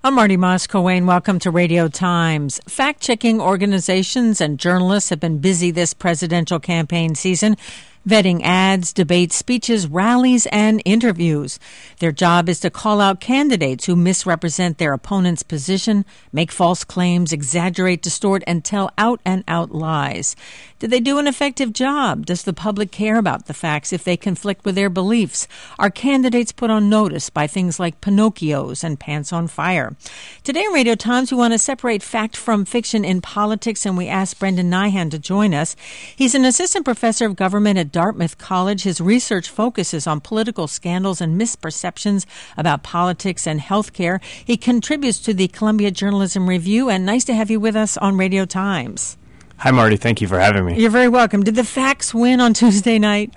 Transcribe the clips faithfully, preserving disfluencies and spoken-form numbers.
I'm Marty Moss-Coane. Welcome to Radio Times. Fact-checking organizations and journalists have been busy this presidential campaign season, vetting ads, debates, speeches, rallies, and interviews. Their job is to call out candidates who misrepresent their opponent's position, make false claims, exaggerate, distort, and tell out-and-out lies. Did they do an effective job? Does the public care about the facts if they conflict with their beliefs? Are candidates put on notice by things like Pinocchios and pants on fire? Today on Radio Times, we want to separate fact from fiction in politics, and we asked Brendan Nyhan to join us. He's an assistant professor of government at Dartmouth College. His research focuses on political scandals and misperceptions about politics and healthcare. He contributes to the Columbia Journalism Review, and nice to have you with us on Radio Times. Hi, Marty. Thank you for having me. You're very welcome. Did the facts win on Tuesday night?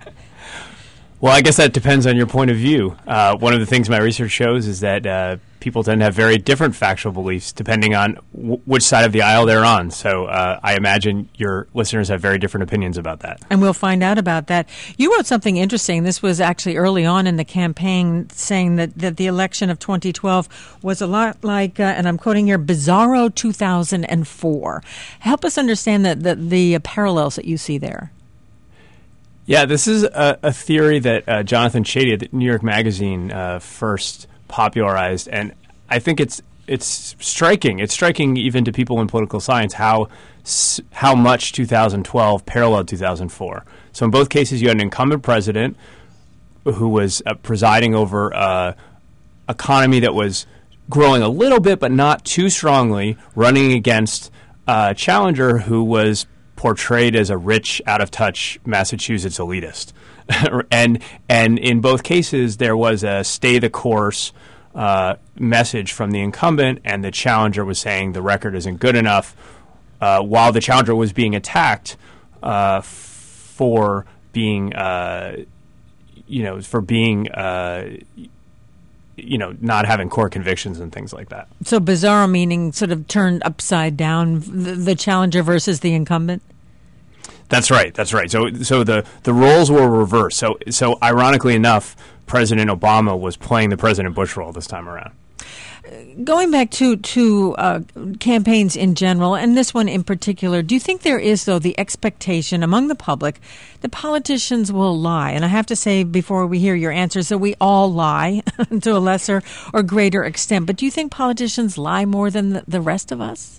Well, I guess that depends on your point of view. Uh, one of the things my research shows is that uh, people tend to have very different factual beliefs depending on w- which side of the aisle they're on. So uh, I imagine your listeners have very different opinions about that. And we'll find out about that. You wrote something interesting. This was actually early on in the campaign, saying that, that the election of twenty twelve was a lot like, uh, and I'm quoting here, Bizarro two thousand four. Help us understand the, the, the parallels that you see there. Yeah, this is a, a theory that uh, Jonathan Chait at New York Magazine uh, first popularized, and I think it's it's striking. It's striking even to people in political science how how much two thousand twelve paralleled two thousand four. So in both cases, you had an incumbent president who was uh, presiding over an uh, economy that was growing a little bit, but not too strongly, running against a challenger who was portrayed as a rich, out-of-touch Massachusetts elitist. and and in both cases, there was a stay-the-course uh, message from the incumbent, and the challenger was saying the record isn't good enough, uh, while the challenger was being attacked uh, for being, uh, you know, for being, uh, you know, not having core convictions and things like that. So bizarro meaning sort of turned upside down, the, the challenger versus the incumbent? That's right. That's right. So so the, the roles were reversed. So so ironically enough, President Obama was playing the President Bush role this time around. Going back to, to uh, campaigns in general, and this one in particular, do you think there is, though, the expectation among the public that politicians will lie? And I have to say, before we hear your answers, that we all lie to a lesser or greater extent. But do you think politicians lie more than the, the rest of us?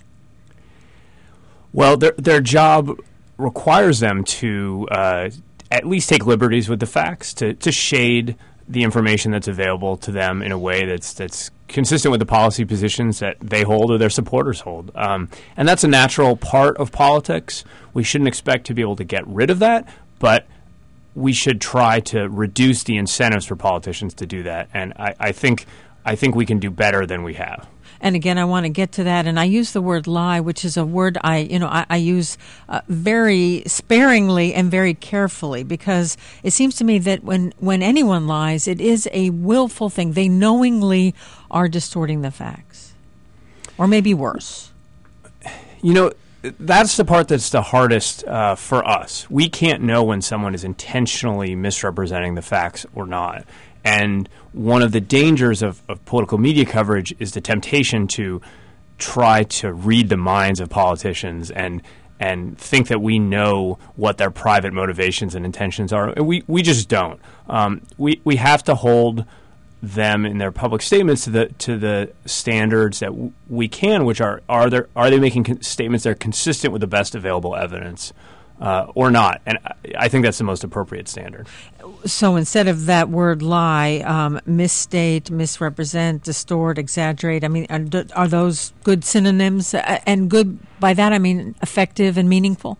Well, their, their job requires them to uh, at least take liberties with the facts, to, to shade the information that's available to them in a way that's that's consistent with the policy positions that they hold or their supporters hold. Um, and that's a natural part of politics. We shouldn't expect to be able to get rid of that, but we should try to reduce the incentives for politicians to do that. And I, I think I think we can do better than we have. And again, I want to get to that. And I use the word lie, which is a word I, you know, I, I use uh, very sparingly and very carefully, because it seems to me that when, when anyone lies, it is a willful thing. They knowingly are distorting the facts, or maybe worse. You know, that's the part that's the hardest uh, for us. We can't know when someone is intentionally misrepresenting the facts or not. And one of the dangers of, of political media coverage is the temptation to try to read the minds of politicians and and think that we know what their private motivations and intentions are. We we just don't. Um, we we have to hold them in their public statements to the to the standards that w- we can, which are are there are they making con- statements that are consistent with the best available evidence. Uh, or not, and I think that's the most appropriate standard. So instead of that word lie, um, misstate, misrepresent, distort, exaggerate, I mean, are, are those good synonyms? And good, by that I mean effective and meaningful?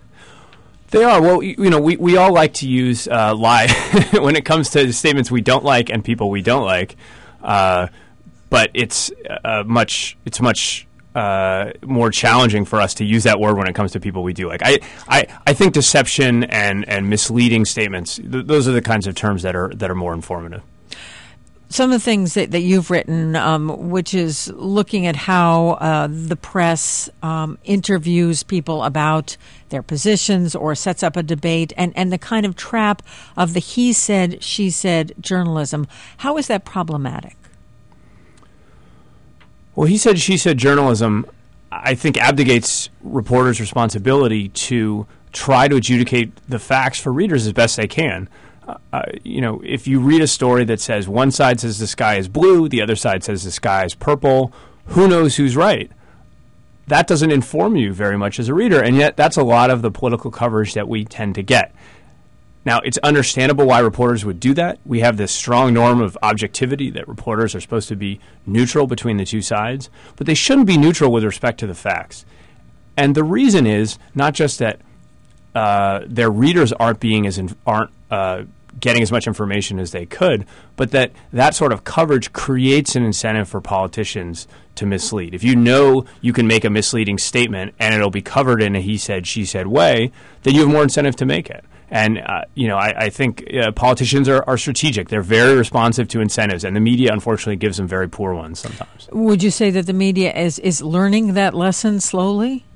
They are. Well, you know, we, we all like to use uh, lie when it comes to statements we don't like and people we don't like, uh, but it's uh, much, it's much... Uh, more challenging for us to use that word when it comes to people we do like. I, I, I think deception and, and misleading statements, th- those are the kinds of terms that are that are more informative. Some of the things that, that you've written, um, which is looking at how uh, the press um, interviews people about their positions or sets up a debate, and, and the kind of trap of the he said, she said journalism. How is that problematic? Well, he said, she said journalism, I think, abdicates reporters' responsibility to try to adjudicate the facts for readers as best they can. Uh, you know, if you read a story that says one side says the sky is blue, the other side says the sky is purple, who knows who's right? That doesn't inform you very much as a reader, and yet that's a lot of the political coverage that we tend to get. Now, it's understandable why reporters would do that. We have this strong norm of objectivity that reporters are supposed to be neutral between the two sides, but they shouldn't be neutral with respect to the facts. And the reason is not just that uh, their readers aren't being as in, aren't uh, getting as much information as they could, but that that sort of coverage creates an incentive for politicians to mislead. If you know you can make a misleading statement and it'll be covered in a he said, she said way, then you have more incentive to make it. And, uh, you know, I, I think uh, politicians are, are strategic. They're very responsive to incentives, and the media, unfortunately, gives them very poor ones sometimes. Would you say that the media is, is learning that lesson slowly?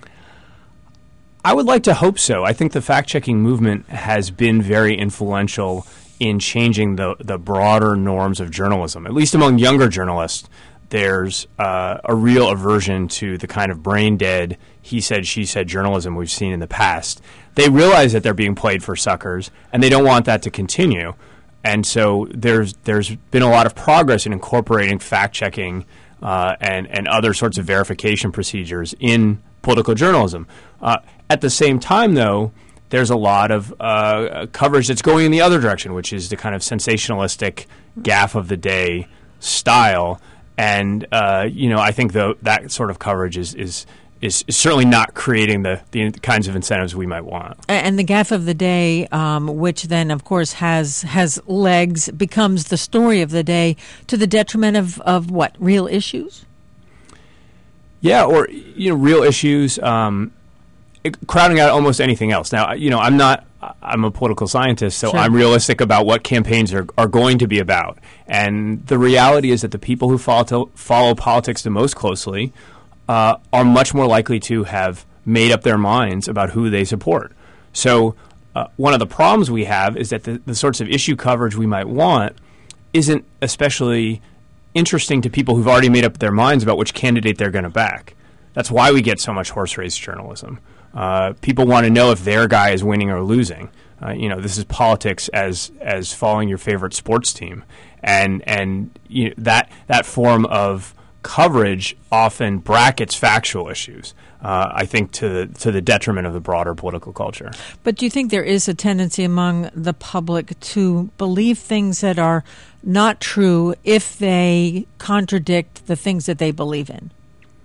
I would like to hope so. I think the fact-checking movement has been very influential in changing the, the broader norms of journalism. At least among younger journalists, there's uh, a real aversion to the kind of brain-dead, he said, she said journalism we've seen in the past. They realize that they're being played for suckers, and they don't want that to continue. And so there's there's been a lot of progress in incorporating fact-checking uh, and, and other sorts of verification procedures in political journalism. Uh, at the same time, though, there's a lot of uh, coverage that's going in the other direction, which is the kind of sensationalistic gaffe of the day style. And, uh, you know, I think the, that sort of coverage is, is is certainly not creating the, the kinds of incentives we might want. And the gaffe of the day, um, which then, of course, has has legs, becomes the story of the day to the detriment of, of what, real issues? Yeah, or, you know, real issues, um, crowding out almost anything else. Now, you know, I'm not, I'm a political scientist, so sure. I'm realistic about what campaigns are, are going to be about. And the reality is that the people who follow, to, follow politics the most closely uh, are much more likely to have made up their minds about who they support. So uh, one of the problems we have is that the, the sorts of issue coverage we might want isn't especially interesting to people who've already made up their minds about which candidate they're going to back. That's why we get so much horse race journalism. Uh, people want to know if their guy is winning or losing. Uh, you know, this is politics as as following your favorite sports team, and and you know, that that form of coverage often brackets factual issues. Uh, I think to the, to the detriment of the broader political culture. But do you think there is a tendency among the public to believe things that are not true if they contradict the things that they believe in?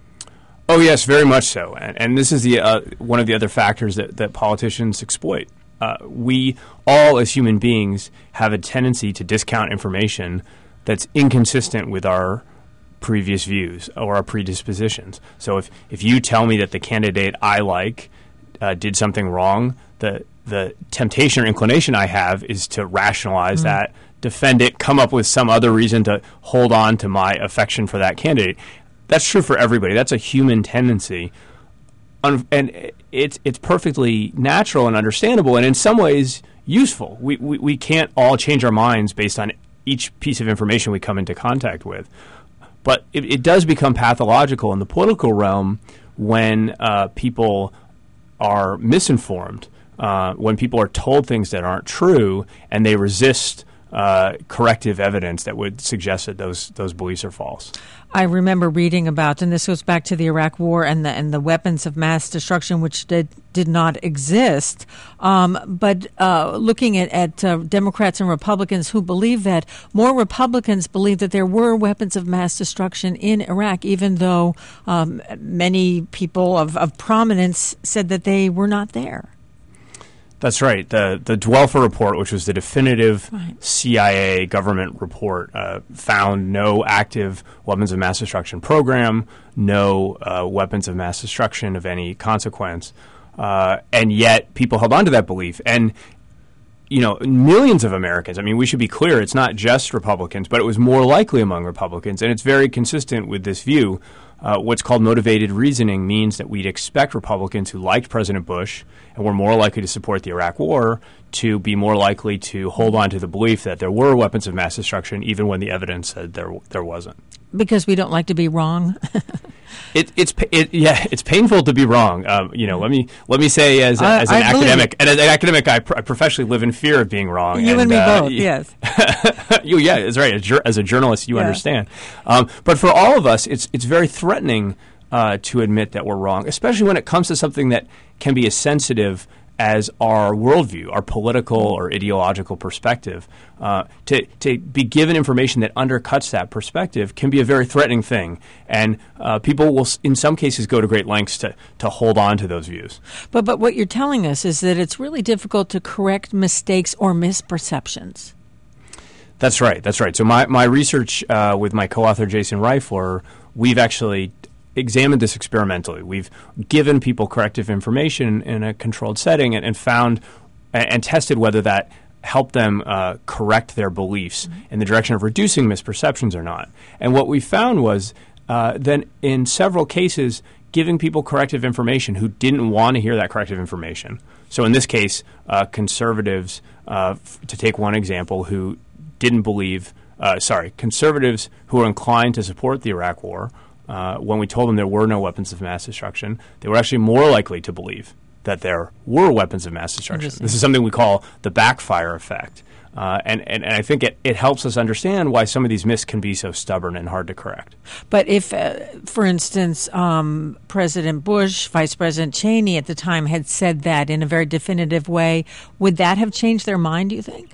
Oh, yes, very much so. And, and this is the uh, one of the other factors that, that politicians exploit. Uh, we all, as human beings, have a tendency to discount information that's inconsistent with our previous views or our predispositions. So if, if you tell me that the candidate I like uh, did something wrong, the the temptation or inclination I have is to rationalize mm. that, defend it, come up with some other reason to hold on to my affection for that candidate. That's true for everybody. That's a human tendency. Un- and it's it's perfectly natural and understandable, and in some ways useful. We, we we can't all change our minds based on each piece of information we come into contact with. But it, it does become pathological in the political realm when uh, people are misinformed, uh, when people are told things that aren't true, and they resist uh, corrective evidence that would suggest that those those beliefs are false. I remember reading about, and this goes back to the Iraq War and the and the weapons of mass destruction, which did did not exist. Um, but uh, looking at, at uh, Democrats and Republicans who believe that, more Republicans believe that there were weapons of mass destruction in Iraq, even though um, many people of, of prominence said that they were not there. That's right. The the Dwelfer report, which was the definitive right. C I A government report, uh, found no active weapons of mass destruction program, no uh, weapons of mass destruction of any consequence, uh, and yet people held on to that belief. And you know, millions of Americans. I mean, we should be clear; it's not just Republicans, but it was more likely among Republicans, and it's very consistent with this view. Uh, what's called motivated reasoning means that we'd expect Republicans who liked President Bush and were more likely to support the Iraq War to be more likely to hold on to the belief that there were weapons of mass destruction even when the evidence said there there wasn't. Because we don't like to be wrong. It, it's it, yeah, it's painful to be wrong. Um, you know, let me let me say as, a, I, as an I academic, and as an academic, I, pr- I professionally live in fear of being wrong. You and, and me uh, both. Yes. you, yeah, that's right. As, jur- as a journalist, you yeah. understand. Um, but for all of us, it's it's very threatening uh, to admit that we're wrong, especially when it comes to something that can be as sensitive as our worldview, our political or ideological perspective. Uh, to, to be given information that undercuts that perspective can be a very threatening thing. And uh, people will, in some cases, go to great lengths to, to hold on to those views. But, but what you're telling us is that it's really difficult to correct mistakes or misperceptions. That's right. That's right. So my, my research uh, with my co-author, Jason Reifler, we've actually examined this experimentally. We've given people corrective information in a controlled setting and, and found and, and tested whether that helped them uh, correct their beliefs mm-hmm. in the direction of reducing misperceptions or not. And what we found was uh, that in several cases, giving people corrective information who didn't want to hear that corrective information. So in this case, uh, conservatives, uh, f- to take one example, who didn't believe, uh, sorry, conservatives who were inclined to support the Iraq War, Uh, when we told them there were no weapons of mass destruction, they were actually more likely to believe that there were weapons of mass destruction. This is something we call the backfire effect. Uh, and, and, and I think it, it helps us understand why some of these myths can be so stubborn and hard to correct. But if, uh, for instance, um, President Bush, Vice President Cheney at the time had said that in a very definitive way, would that have changed their mind, do you think?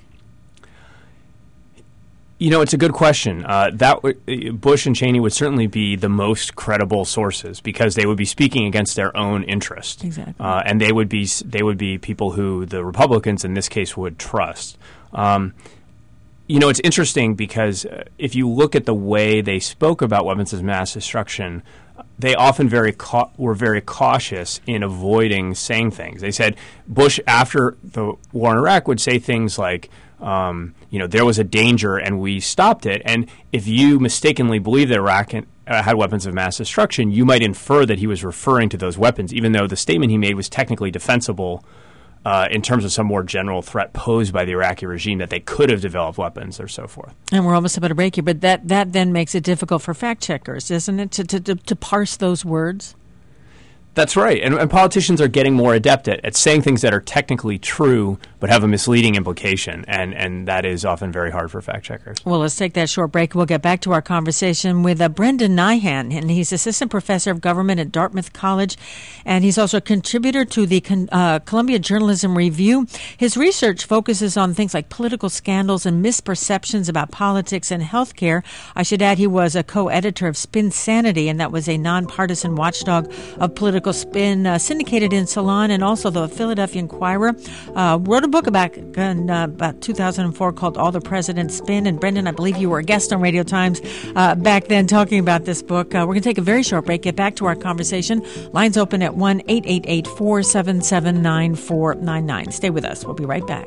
You know, it's a good question. Uh, that w- Bush and Cheney would certainly be the most credible sources because they would be speaking against their own interest, exactly, uh, and they would be they would be people who the Republicans in this case would trust. Um, you know, it's interesting because uh, if you look at the way they spoke about weapons of mass destruction, they often very ca- were very cautious in avoiding saying things. They said Bush, after the war in Iraq, would say things like, Um, you know, there was a danger and we stopped it. And if you mistakenly believe that Iraq uh, had weapons of mass destruction, you might infer that he was referring to those weapons, even though the statement he made was technically defensible uh, in terms of some more general threat posed by the Iraqi regime that they could have developed weapons or so forth. And we're almost about to break here, but that, that then makes it difficult for fact checkers, doesn't it, to, to, to, to parse those words? That's right. And, and politicians are getting more adept at, at saying things that are technically true but have a misleading implication, and, and that is often very hard for fact checkers. Well, let's take that short break. We'll get back to our conversation with uh, Brendan Nyhan, and he's assistant professor of government at Dartmouth College, and he's also a contributor to the uh, Columbia Journalism Review. His research focuses on things like political scandals and misperceptions about politics and healthcare. I should add he was a co-editor of Spin Sanity, and that was a nonpartisan watchdog of political spin uh, syndicated in Salon, and also the Philadelphia Inquirer. Uh, wrote a book about, in, uh, about two thousand four called All the President's Spin. And Brendan, I believe you were a guest on Radio Times uh, back then talking about this book. Uh, we're going to take a very short break, get back to our conversation. Lines open at one eight eight eight, four seven seven, nine four nine nine. Stay with us. We'll be right back.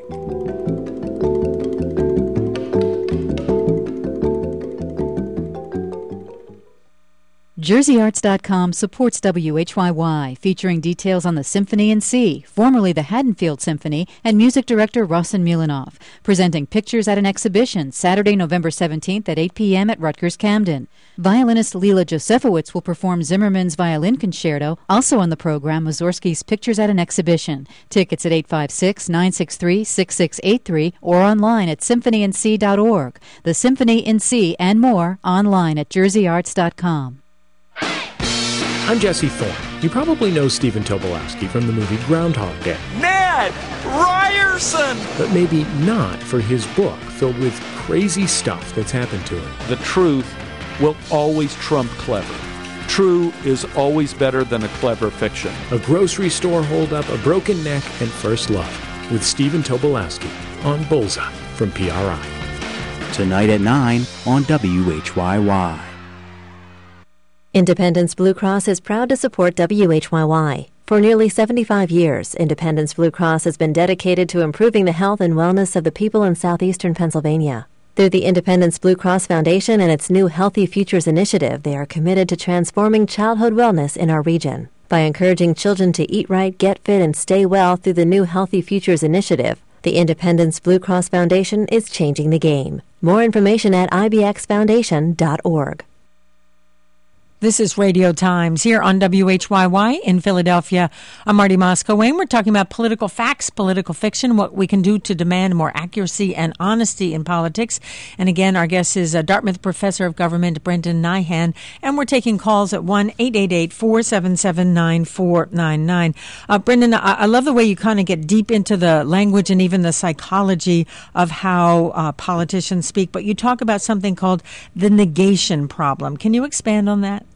Jersey Arts dot com supports W H Y Y, featuring details on the Symphony in C, formerly the Haddonfield Symphony, and music director Rossen Mulinoff, presenting pictures at an exhibition Saturday, November seventeenth at eight p.m. at Rutgers Camden. Violinist Leela Josefowitz will perform Zimmerman's Violin Concerto. Also on the program, Mussorgsky's Pictures at an Exhibition. Tickets at eight five six, nine six three, six six eight three or online at symphony in c dot org. The Symphony in C and more online at Jersey Arts dot com. I'm Jesse Thorne. You probably know Stephen Tobolowsky from the movie Groundhog Day. Ned Ryerson! But maybe not for his book filled with crazy stuff that's happened to him. The truth will always trump clever. True is always better than a clever fiction. A grocery store holdup, a broken neck, and first love with Stephen Tobolowsky on Bullseye from P R I. Tonight at nine on W H Y Y. Independence Blue Cross is proud to support W H Y Y. For nearly seventy-five years, Independence Blue Cross has been dedicated to improving the health and wellness of the people in southeastern Pennsylvania. Through the Independence Blue Cross Foundation and its new Healthy Futures initiative, they are committed to transforming childhood wellness in our region. By encouraging children to eat right, get fit, and stay well through the new Healthy Futures initiative, the Independence Blue Cross Foundation is changing the game. More information at I B X foundation dot org. This is Radio Times here on W H Y Y in Philadelphia. I'm Marty Moscow-Wayne. We're talking about political facts, political fiction, what we can do to demand more accuracy and honesty in politics. And again, our guest is uh, Dartmouth Professor of Government, Brendan Nyhan. And we're taking calls at one eight eight eight, four seven seven, nine four nine nine. Uh, Brendan, I-, I love the way you kind of get deep into the language and even the psychology of how uh, politicians speak. But you talk about something called the negation problem. Can you expand on that?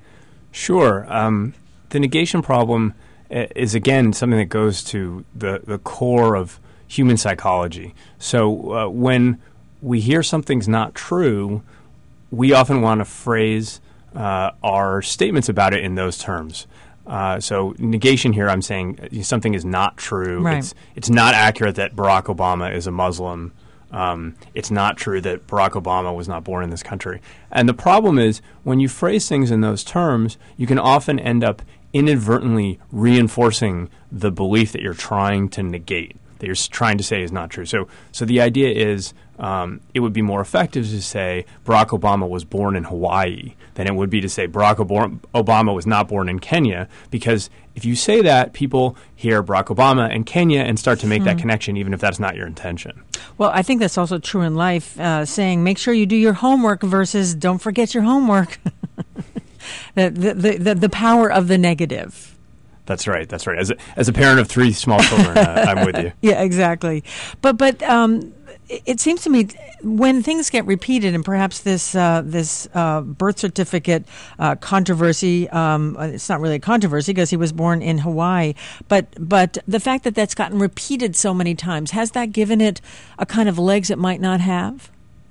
Sure. Um, the negation problem is, again, something that goes to the, the core of human psychology. So uh, when we hear something's not true, we often want to phrase uh, our statements about it in those terms. Uh, so negation here, I'm saying something is not true. Right. It's, it's not accurate that Barack Obama is a Muslim. Um, it's not true that Barack Obama was not born in this country. And the problem is, when you phrase things in those terms, you can often end up inadvertently reinforcing the belief that you're trying to negate, that you're trying to say is not true. So so the idea is um, it would be more effective to say Barack Obama was born in Hawaii than it would be to say Barack Obama was not born in Kenya, because if you say that, people hear Barack Obama and Kenya and start to make hmm. that connection, even if that's not your intention. Well, I think that's also true in life, uh, saying make sure you do your homework versus don't forget your homework. the, the, the, the power of the negative. That's right. That's right. As a, as a parent of three small children, uh, I'm with you. Yeah, exactly. But but um, it, it seems to me when things get repeated, and perhaps this uh, this uh, birth certificate uh, controversy, um, it's not really a controversy because he was born in Hawaii, but but the fact that that's gotten repeated so many times, has that given it a kind of legs it might not have?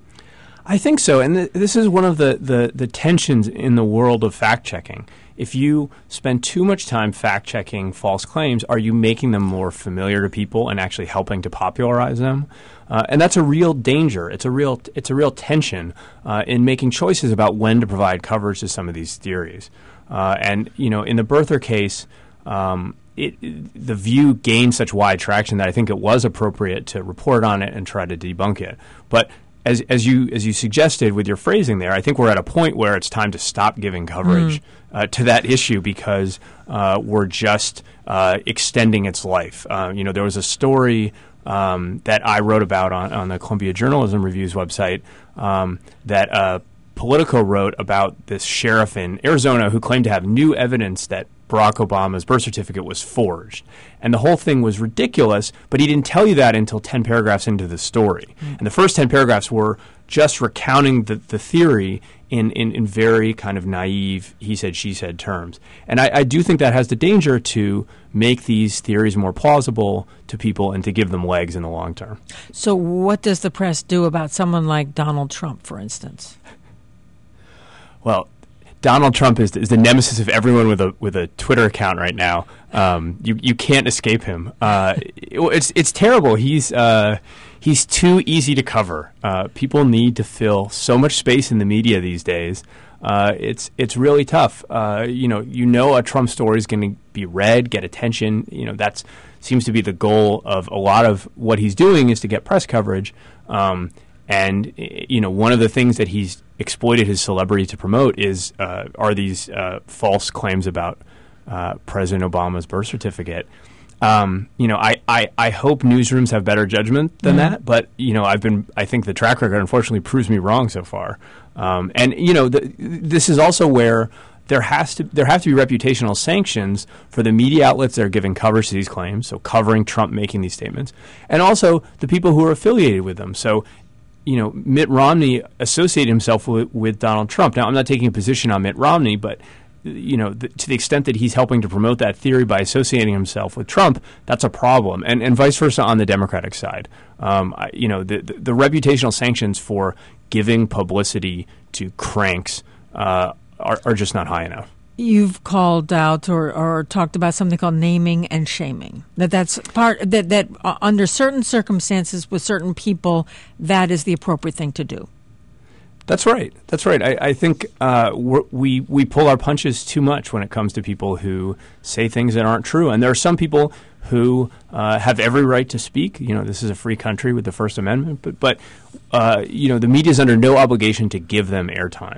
I think so. And th- this is one of the, the, the tensions in the world of fact-checking. If you spend too much time fact-checking false claims, are you making them more familiar to people and actually helping to popularize them? Uh, and that's a real danger. It's a real it's a real tension uh, in making choices about when to provide coverage to some of these theories. Uh, and, you know, in the birther case, um, it, the View gained such wide traction that I think it was appropriate to report on it and try to debunk it. But As as you as you suggested with your phrasing there, I think we're at a point where it's time to stop giving coverage mm. uh, to that issue because uh, we're just uh, extending its life. Uh, you know, there was a story um, that I wrote about on, on the Columbia Journalism Review's website um, that uh, Politico wrote about this sheriff in Arizona who claimed to have new evidence that Barack Obama's birth certificate was forged. And the whole thing was ridiculous, but he didn't tell you that until ten paragraphs into the story. Mm. And the first ten paragraphs were just recounting the, the theory in, in, in very kind of naive he said, she said terms. And I, I do think that has the danger to make these theories more plausible to people and to give them legs in the long term. So what does the press do about someone like Donald Trump, for instance? Well, Donald Trump is, is the nemesis of everyone with a with a Twitter account right now. Um, you you can't escape him. Uh, it, it's it's terrible. He's uh, he's too easy to cover. Uh, people need to fill so much space in the media these days. Uh, it's it's really tough. Uh, you know you know a Trump story is going to be read, get attention. You know that's seems to be the goal of a lot of what he's doing is to get press coverage. Um, and you know one of the things that he's exploited his celebrity to promote is uh, are these uh, false claims about uh, President Obama's birth certificate. Um, you know, I, I, I hope newsrooms have better judgment than mm-hmm. that, but you know, I've been I think the track record unfortunately proves me wrong so far. Um, and you know, the, this is also where there has to there have to be reputational sanctions for the media outlets that are giving coverage to these claims, so covering Trump making these statements, and also the people who are affiliated with them. So, you know, Mitt Romney associated himself with, with Donald Trump. Now, I'm not taking a position on Mitt Romney, but you know, the, to the extent that he's helping to promote that theory by associating himself with Trump, that's a problem, and and vice versa on the Democratic side. Um, I, you know, the, the the reputational sanctions for giving publicity to cranks uh, are, are just not high enough. You've called out or, or talked about something called naming and shaming. That that's part that that uh, under certain circumstances with certain people, that is the appropriate thing to do. That's right. That's right. I, I think uh, we're, we we pull our punches too much when it comes to people who say things that aren't true. And there are some people who uh, have every right to speak. You know, this is a free country with the First Amendment. But, but uh, you know, the media is under no obligation to give them airtime, to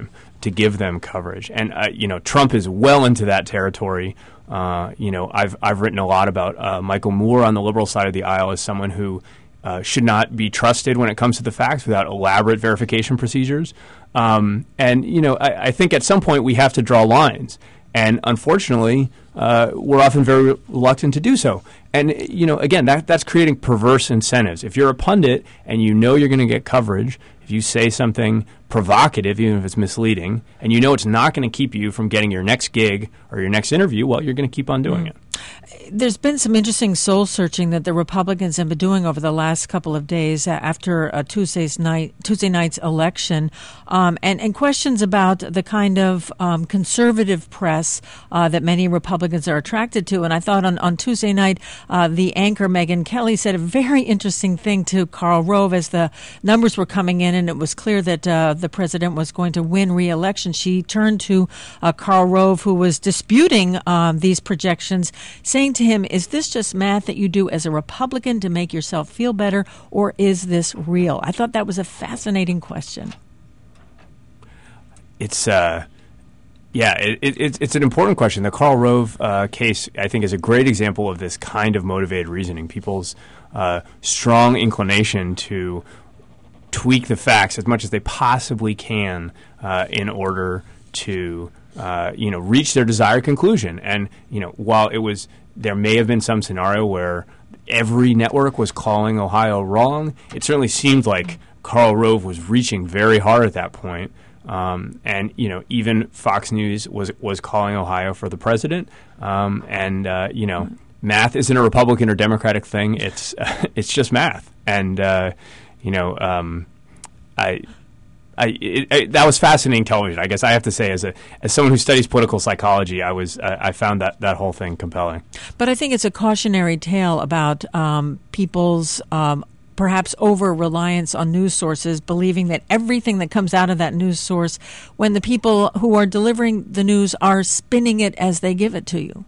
to give them coverage. And, uh, you know, Trump is well into that territory. Uh, you know, I've I've written a lot about uh, Michael Moore on the liberal side of the aisle as someone who uh, should not be trusted when it comes to the facts without elaborate verification procedures. Um, and, you know, I, I think at some point we have to draw lines. And unfortunately, uh, we're often very reluctant to do so. And, you know, again, that that's creating perverse incentives. If you're a pundit and you know you're going to get coverage, if you say something provocative, even if it's misleading, and you know it's not going to keep you from getting your next gig or your next interview, well, you're going to keep on doing mm. it. There's been some interesting soul searching that the Republicans have been doing over the last couple of days after uh, Tuesday's night, Tuesday night's election, um, and, and questions about the kind of um, conservative press uh, that many Republicans are attracted to. And I thought on, on Tuesday night, uh, the anchor Megyn Kelly said a very interesting thing to Karl Rove as the numbers were coming in, and it was clear that uh, the president was going to win re-election. She turned to uh, Karl Rove, who was disputing uh, these projections, saying to him, is this just math that you do as a Republican to make yourself feel better, or is this real? I thought that was a fascinating question. It's, uh, yeah, it, it, it's an important question. The Karl Rove uh, case, I think, is a great example of this kind of motivated reasoning, people's uh, strong inclination to tweak the facts as much as they possibly can uh, in order to Uh, you know, reach their desired conclusion. And, you know, while it was, there may have been some scenario where every network was calling Ohio wrong, it certainly seemed like Karl Rove was reaching very hard at that point. Um, and, you know, even Fox News was was calling Ohio for the president. Um, and, uh, you know, math isn't a Republican or Democratic thing. It's, uh, it's just math. And, uh, you know, um, I... I, it, it, that was fascinating television. I guess I have to say, as a as someone who studies political psychology, I was uh, I found that, that whole thing compelling. But I think it's a cautionary tale about um, people's um, perhaps over reliance on news sources, believing that everything that comes out of that news source, when the people who are delivering the news are spinning it as they give it to you.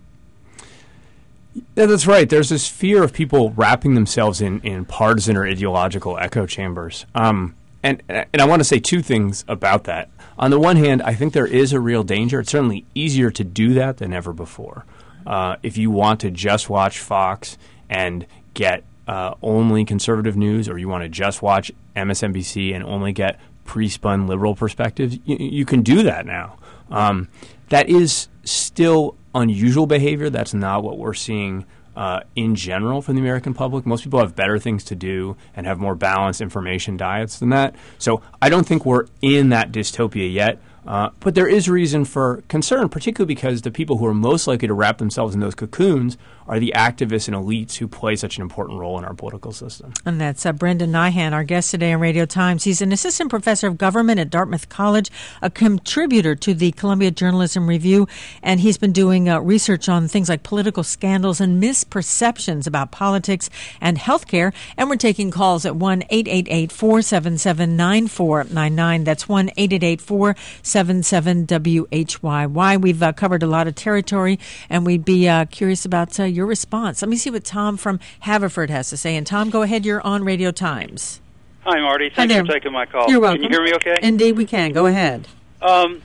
Yeah, that's right. There's this fear of people wrapping themselves in, in partisan or ideological echo chambers. Um, And and I want to say two things about that. On the one hand, I think there is a real danger. It's certainly easier to do that than ever before. Uh, if you want to just watch Fox and get uh, only conservative news, or you want to just watch M S N B C and only get pre-spun liberal perspectives, you, you can do that now. Um, that is still unusual behavior. That's not what we're seeing Uh, in general from the American public. Most people have better things to do and have more balanced information diets than that. So I don't think we're in that dystopia yet. Uh, but there is reason for concern, particularly because the people who are most likely to wrap themselves in those cocoons are the activists and elites who play such an important role in our political system. And that's uh, Brendan Nyhan, our guest today on Radio Times. He's an assistant professor of government at Dartmouth College, a contributor to the Columbia Journalism Review, and he's been doing uh, research on things like political scandals and misperceptions about politics and healthcare. And we're taking calls at one eight eight eight, four seven seven, nine four nine nine. That's one eight eight eight, four seven seven, W H Y Y. We've uh, covered a lot of territory, and we'd be uh, curious about uh, your response. Let me see what Tom from Haverford has to say. And Tom, go ahead. You're on Radio Times. Hi, Marty. Thanks for taking my call. You're welcome. Can you hear me okay? Indeed, we can. Go ahead. Um,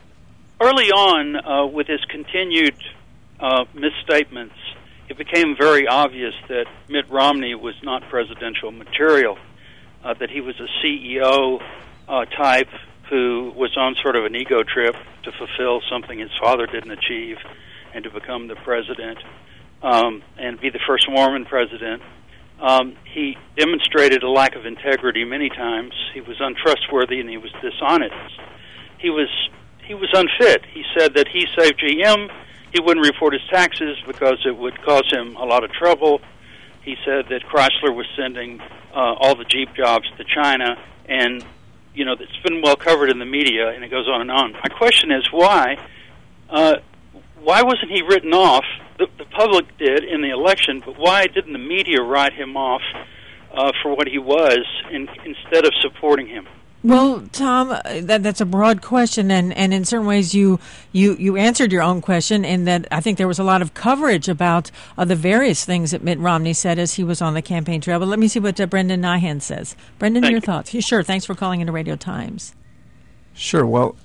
early on, uh, with his continued uh, misstatements, it became very obvious that Mitt Romney was not presidential material, uh, that he was a C E O uh, type who was on sort of an ego trip to fulfill something his father didn't achieve and to become the president um, and be the first Mormon president. Um, he demonstrated a lack of integrity many times. He was untrustworthy and he was dishonest. He was he was unfit. He said that he saved G M. He wouldn't report his taxes because it would cause him a lot of trouble. He said that Chrysler was sending uh, all the Jeep jobs to China, and you know, it's been well covered in the media, and it goes on and on. My question is why? Uh, why wasn't he written off? The, the public did in the election, but why didn't the media write him off uh, for what he was in, instead of supporting him? Well, Tom, that, that's a broad question, and, and in certain ways you, you you answered your own question in that I think there was a lot of coverage about uh, the various things that Mitt Romney said as he was on the campaign trail. But let me see what uh, Brendan Nyhan says. Brendan, Thank your you. thoughts? Sure, thanks for calling into Radio Times. Sure, well,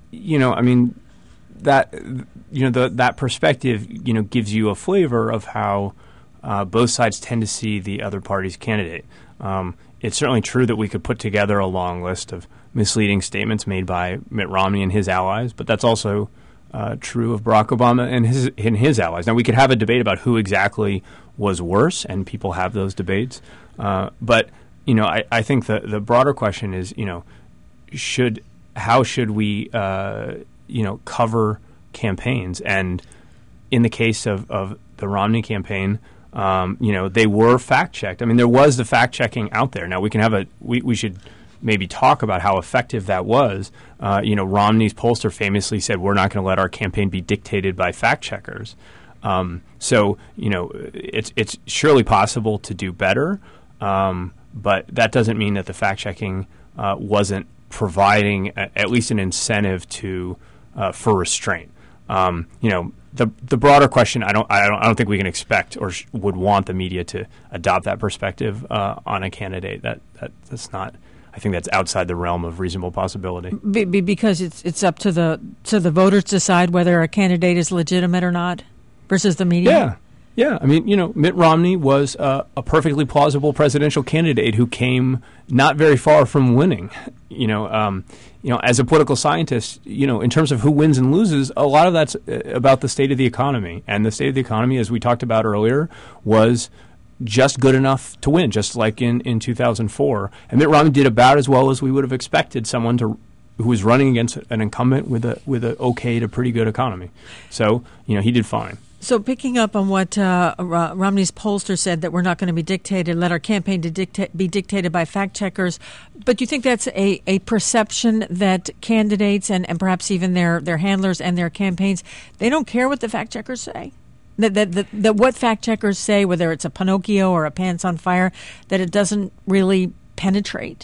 you know, I mean, that you know the, that perspective, you know, gives you a flavor of how uh, both sides tend to see the other party's candidate. Um, it's certainly true that we could put together a long list of misleading statements made by Mitt Romney and his allies, but that's also uh, true of Barack Obama and his and his allies. Now, we could have a debate about who exactly was worse, and people have those debates. Uh, but you know, I, I think the the broader question is, you know, should how should we uh, you know cover campaigns? And in the case of, of the Romney campaign, um, you know, they were fact checked. I mean, there was the fact checking out there. Now we can have a we, we should. maybe talk about how effective that was. Uh, you know, Romney's pollster famously said, we're not going to let our campaign be dictated by fact checkers. Um, so, you know, it's it's surely possible to do better, um, but that doesn't mean that the fact checking uh, wasn't providing a, at least an incentive to uh, for restraint. Um, you know, the the broader question, I don't I don't I don't think we can expect or sh- would want the media to adopt that perspective uh, on a candidate. That that that's not. I think that's outside the realm of reasonable possibility. Be, be, because it's it's up to the to the voters to decide whether a candidate is legitimate or not, versus the media. Yeah, yeah. I mean, you know, Mitt Romney was uh, a perfectly plausible presidential candidate who came not very far from winning. You know, um, you know, as a political scientist, you know, in terms of who wins and loses, a lot of that's about the state of the economy, and the state of the economy, as we talked about earlier, was just good enough to win, just like in, in two thousand four. And Mitt Romney did about as well as we would have expected someone to who was running against an incumbent with a with a okay to pretty good economy. So, you know, he did fine. So picking up on what uh, Romney's pollster said, that we're not going to be dictated, let our campaign to dicta- be dictated by fact checkers. But do you think that's a, a perception that candidates and, and perhaps even their, their handlers and their campaigns, they don't care what the fact checkers say? That, that, that, that what fact checkers say, whether it's a Pinocchio or a Pants on Fire, that it doesn't really penetrate?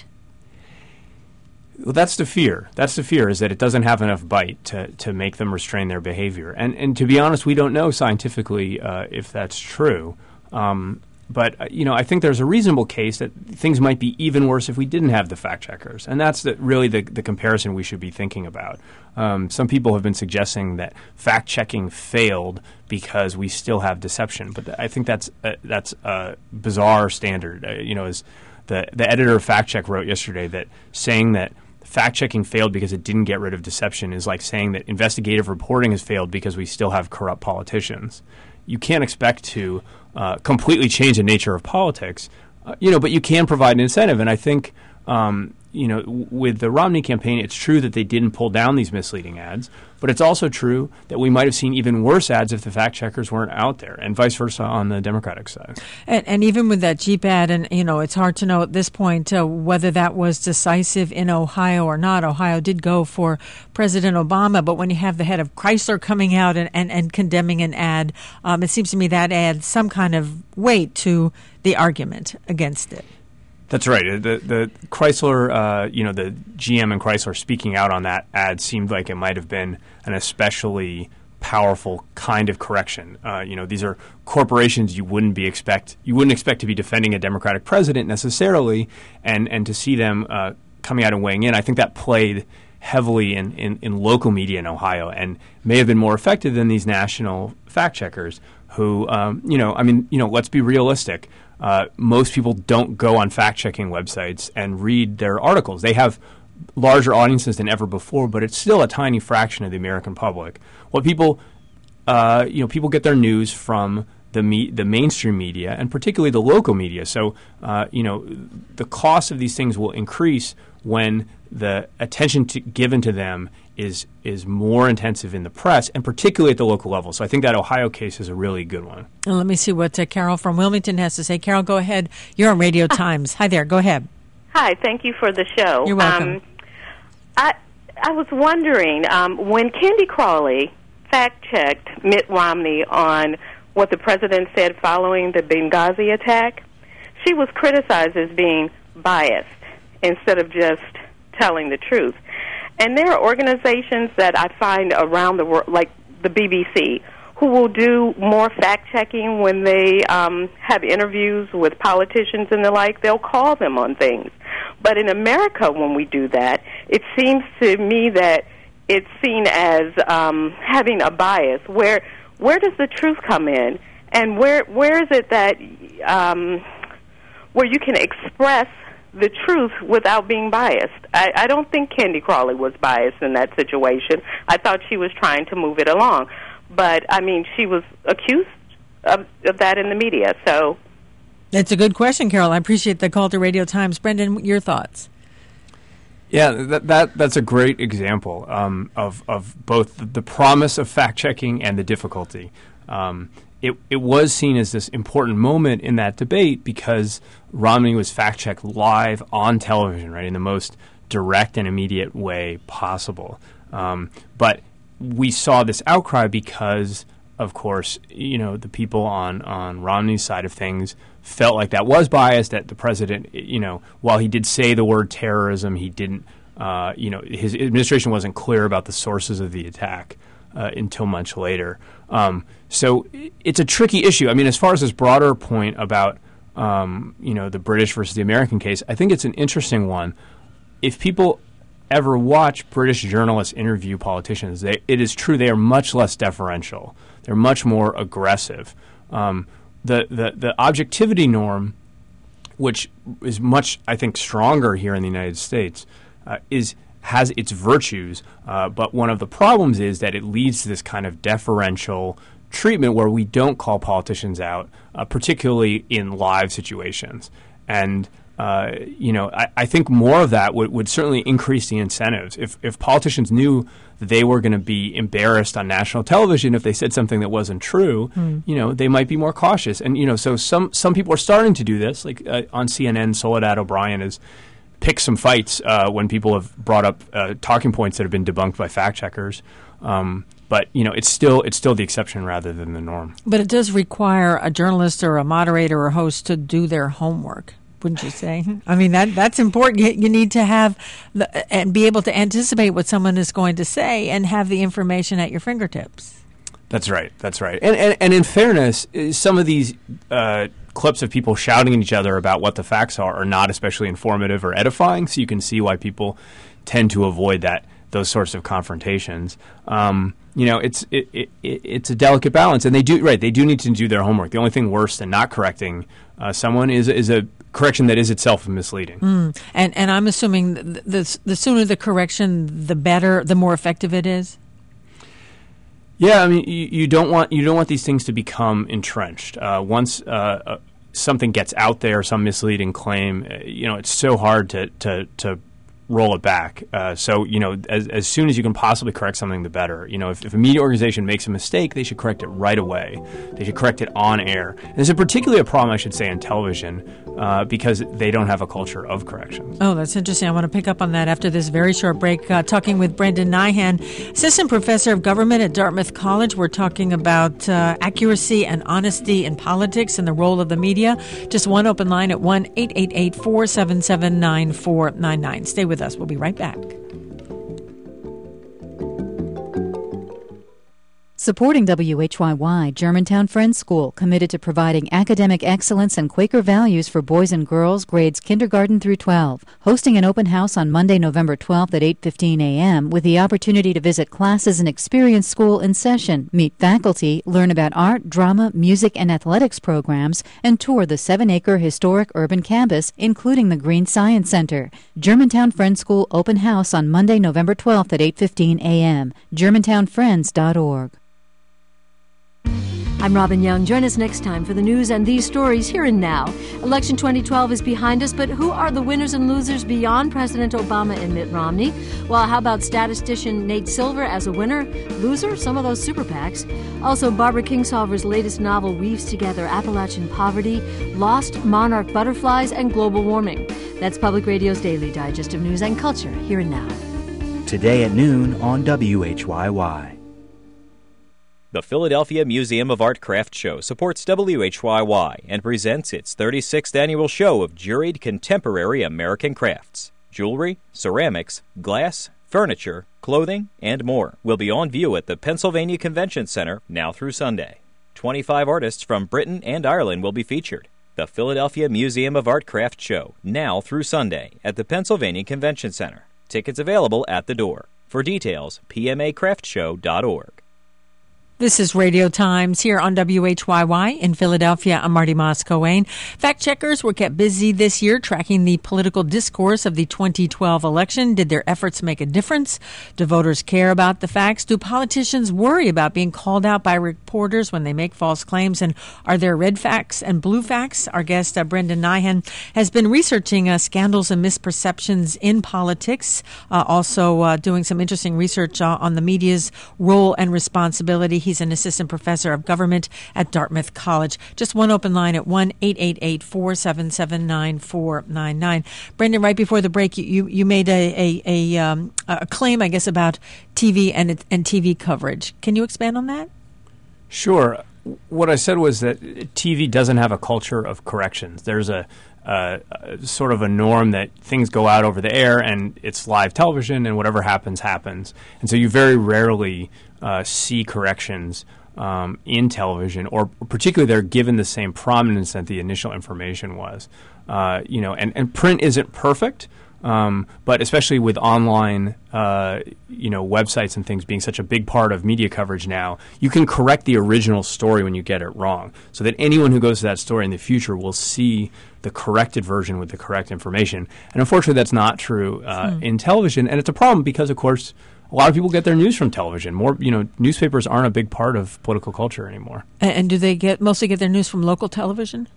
Well, that's the fear. That's the fear, is that it doesn't have enough bite to, to make them restrain their behavior. And and to be honest, we don't know scientifically uh, if that's true. Um, but, uh, you know, I think there's a reasonable case that things might be even worse if we didn't have the fact checkers. And that's the, really the, the comparison we should be thinking about. Um, some people have been suggesting that fact checking failed because we still have deception. But I think that's uh, that's a bizarre standard. Uh, you know, as the, the editor of Fact Check wrote yesterday, that saying that fact-checking failed because it didn't get rid of deception is like saying that investigative reporting has failed because we still have corrupt politicians. You can't expect to uh, completely change the nature of politics, uh, you know, but you can provide an incentive. And I think, um, you know, w- with the Romney campaign, it's true that they didn't pull down these misleading ads, but it's also true that we might have seen even worse ads if the fact-checkers weren't out there, and vice versa on the Democratic side. And, and even with that Jeep ad, and, you know, it's hard to know at this point uh, whether that was decisive in Ohio or not. Ohio did go for President Obama, but when you have the head of Chrysler coming out and, and, and condemning an ad, um, it seems to me that adds some kind of weight to the argument against it. That's right. The the Chrysler, uh, you know, the G M and Chrysler speaking out on that ad seemed like it might have been an especially powerful kind of correction. Uh, you know, these are corporations you wouldn't be expect you wouldn't expect to be defending a Democratic president necessarily, and and to see them uh, coming out and weighing in, I think that played heavily in, in, in local media in Ohio and may have been more effective than these national fact checkers who, um, you know, I mean, you know, let's be realistic. Uh, most people don't go on fact-checking websites and read their articles. They have larger audiences than ever before, but it's still a tiny fraction of the American public. What people, uh, you know, people get their news from the me- the mainstream media, and particularly the local media. So, uh, you know, the cost of these things will increase when the attention to, given to them is is more intensive in the press, and particularly at the local level. So I think that Ohio case is a really good one. Well, let me see what uh, Carol from Wilmington has to say. Carol, go ahead. You're on Radio Times. Hi there. Go ahead. Hi. Thank you for the show. You're welcome. Um, I I was wondering, um, when Candy Crawley fact-checked Mitt Romney on what the president said following the Benghazi attack, she was criticized as being biased instead of just telling the truth. And there are organizations that I find around the world, like the B B C, who will do more fact-checking when they um, have interviews with politicians and the like. They'll call them on things. But in America, when we do that, it seems to me that it's seen as um, having a bias. Where where does the truth come in, and where where is it that um, where you can express the truth without being biased? I, I don't think Candy Crawley was biased in that situation. I thought she was trying to move it along, but I mean, she was accused of, of that in the media. So it's a good question, Carol. I appreciate the call to Radio Times. Brendan, your thoughts? Yeah, that, that that's a great example um, of of both the promise of fact checking and the difficulty. Um, it it was seen as this important moment in that debate because Romney was fact checked live on television, right, in the most direct and immediate way possible. Um, but we saw this outcry because, of course, you know, the people on on Romney's side of things felt like that was biased, that the president, you know, while he did say the word terrorism, he didn't, uh, you know, his administration wasn't clear about the sources of the attack uh, until much later. Um, so it's a tricky issue. I mean, as far as this broader point about, um, you know, the British versus the American case, I think it's an interesting one. If people ever watch British journalists interview politicians, they, it is true they are much less deferential. They're much more aggressive. Um, The, the the objectivity norm, which is much, I think, stronger here in the United States, uh, is has its virtues. Uh, but one of the problems is that it leads to this kind of deferential treatment where we don't call politicians out, uh, particularly in live situations. And uh, you know, I, I think more of that would, would certainly increase the incentives. If if politicians knew that they were going to be embarrassed on national television if they said something that wasn't true, mm. you know, they might be more cautious. And, you know, so some, some people are starting to do this. Like uh, on C N N, Soledad O'Brien has picked some fights uh, when people have brought up uh, talking points that have been debunked by fact checkers. Um, but, you know, it's still it's still the exception rather than the norm. But it does require a journalist or a moderator or host to do their homework, wouldn't you say? I mean, that that's important. You, you need to have the, and be able to anticipate what someone is going to say and have the information at your fingertips. That's right. That's right. And and, and in fairness, some of these uh, clips of people shouting at each other about what the facts are are not especially informative or edifying. So you can see why people tend to avoid that those sorts of confrontations. Um, you know, it's it, it, it's a delicate balance, and they do right. They do need to do their homework. The only thing worse than not correcting uh, someone is is a correction that is itself misleading. Mm. And and I'm assuming the, the the sooner the correction, the better, the more effective it is. Yeah, I mean, you, you don't want you don't want these things to become entrenched. Uh, once uh, uh, something gets out there, some misleading claim, uh, you know, it's so hard to to, to roll it back. Uh, so, you know, as as soon as you can possibly correct something, the better. You know, if, if a media organization makes a mistake, they should correct it right away. They should correct it on air. And this is particularly a problem, I should say, in television uh, because they don't have a culture of corrections. Oh, that's interesting. I want to pick up on that after this very short break. Uh, talking with Brendan Nyhan, Assistant Professor of Government at Dartmouth College. We're talking about uh, accuracy and honesty in politics and the role of the media. Just one open line at one eight eight eight, four seven seven, nine four nine nine. Stay with us. We'll be right back. Supporting W H Y Y, Germantown Friends School, committed to providing academic excellence and Quaker values for boys and girls grades kindergarten through twelve. Hosting an open house on Monday, November twelfth at eight fifteen a.m. with the opportunity to visit classes and experience school in session, meet faculty, learn about art, drama, music, and athletics programs, and tour the seven-acre historic urban campus, including the Green Science Center. Germantown Friends School open house on Monday, November twelfth at eight fifteen a.m. germantown friends dot org. I'm Robin Young. Join us next time for the news and these stories here and now. Election twenty twelve is behind us, but who are the winners and losers beyond President Obama and Mitt Romney? Well, how about statistician Nate Silver as a winner? Loser? Some of those super PACs. Also, Barbara Kingsolver's latest novel weaves together Appalachian poverty, lost monarch butterflies, and global warming. That's Public Radio's Daily Digest of News and Culture here and now. Today at noon on W H Y Y. The Philadelphia Museum of Art Craft Show supports W H Y Y and presents its thirty-sixth annual show of juried contemporary American crafts. Jewelry, ceramics, glass, furniture, clothing, and more will be on view at the Pennsylvania Convention Center now through Sunday. twenty-five artists from Britain and Ireland will be featured. The Philadelphia Museum of Art Craft Show now through Sunday at the Pennsylvania Convention Center. Tickets available at the door. For For details, p m a craft show dot org. This is Radio Times here on W H Y Y in Philadelphia. I'm Marty Moscowane. Fact checkers were kept busy this year tracking the political discourse of the twenty twelve election. Did their efforts make a difference? Do voters care about the facts? Do politicians worry about being called out by reporters when they make false claims? And are there red facts and blue facts? Our guest, uh, Brendan Nyhan, has been researching uh, scandals and misperceptions in politics, uh, also uh, doing some interesting research uh, on the media's role and responsibility. He's an assistant professor of government at Dartmouth College. Just one open line at one eight eight eight, four seven seven, nine four nine nine. Brendan, right before the break, you, you made a a, a, um, a claim, I guess, about T V and and T V coverage. Can you expand on that? Sure. What I said was that T V doesn't have a culture of corrections. There's a Uh, sort of a norm that things go out over the air and it's live television and whatever happens, happens. And so you very rarely uh, see corrections um, in television, or particularly they're given the same prominence that the initial information was. Uh, you know, and, and print isn't perfect, um, but especially with online, uh, you know, websites and things being such a big part of media coverage now, you can correct the original story when you get it wrong, so that anyone who goes to that story in the future will see the corrected version with the correct information. And unfortunately, that's not true uh, hmm. in television. And it's a problem because, of course, a lot of people get their news from television. More, you know, newspapers aren't a big part of political culture anymore. And, and do they get mostly get their news from local television?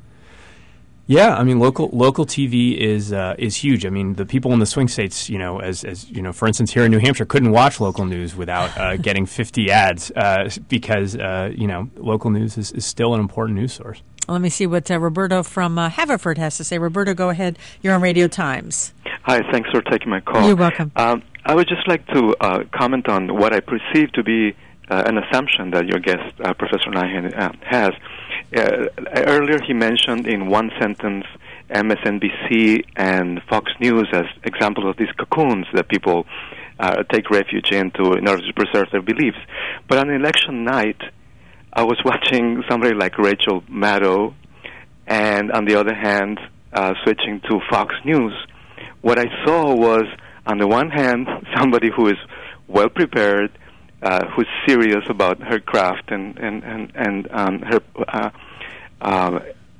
Yeah, I mean, local local T V is uh, is huge. I mean, the people in the swing states, you know, as as you know, for instance, here in New Hampshire, couldn't watch local news without uh, getting fifty ads uh, because uh, you know, local news is, is still an important news source. Let me see what uh, Roberto from uh, Haverford has to say. Roberto, go ahead. You're on Radio Times. Hi, thanks for taking my call. You're welcome. Um, I would just like to uh, comment on what I perceive to be uh, an assumption that your guest, uh, Professor Nyhan, uh, has. Uh, earlier he mentioned in one sentence M S N B C and Fox News as examples of these cocoons that people uh, take refuge into in order to preserve their beliefs. But on election night, I was watching somebody like Rachel Maddow, and on the other hand, uh, switching to Fox News. What I saw was, on the one hand, somebody who is well prepared, uh, who's serious about her craft and and and, and um, her uh, uh,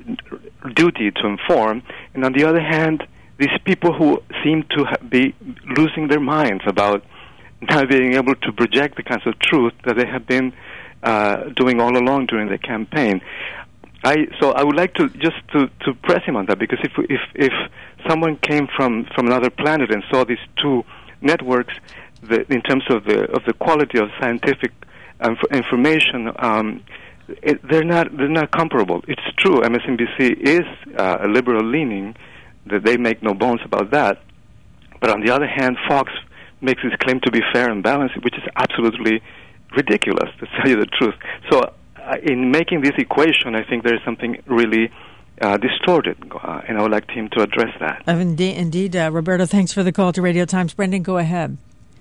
duty to inform, and on the other hand, these people who seem to ha- be losing their minds about not being able to project the kinds of truth that they have been Uh, doing all along during the campaign. I so I would like to just to, to press him on that, because if if if someone came from, from another planet and saw these two networks, the, in terms of the of the quality of scientific um, information, um, it, they're not they're not comparable. It's true, M S N B C is uh, a liberal leaning, that they make no bones about that. But on the other hand, Fox makes its claim to be fair and balanced, which is absolutely ridiculous, to tell you the truth. So uh, in making this equation, I think there is something really uh, distorted, uh, and I would like him to address that. Uh, indeed, indeed uh, Roberto, thanks for the call to Radio Times. Brendan, go ahead.